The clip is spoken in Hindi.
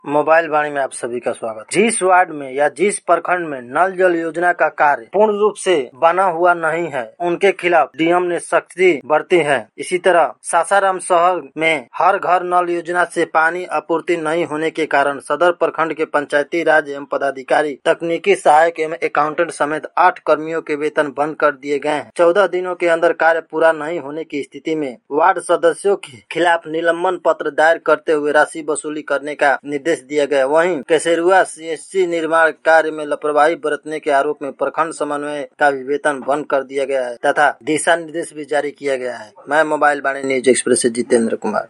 मोबाइल वाणी में आप सभी का स्वागत। जिस वार्ड में या जिस प्रखंड में नल जल योजना का कार्य पूर्ण रूप से बना हुआ नहीं है, उनके खिलाफ डीएम ने सख्ती बरती है। इसी तरह सासाराम शहर में हर घर नल योजना से पानी आपूर्ति नहीं होने के कारण सदर प्रखंड के पंचायती राज एवं पदाधिकारी, तकनीकी सहायक एवं अकाउंटेंट समेत 8 कर्मियों के वेतन बंद कर दिए गए हैं। 14 दिनों के अंदर कार्य पूरा नहीं होने की स्थिति में वार्ड सदस्यों के खिलाफ निलंबन पत्र दायर करते हुए राशि वसूली करने का निर्देश दिया गया। वहीं केसरुआ सीएससी निर्माण कार्य में लापरवाही बरतने के आरोप में प्रखंड समन्वय का भी वेतन बंद कर दिया गया है तथा दिशा निर्देश भी जारी किया गया है। मैं मोबाइल वाणी न्यूज एक्सप्रेस से जितेंद्र कुमार।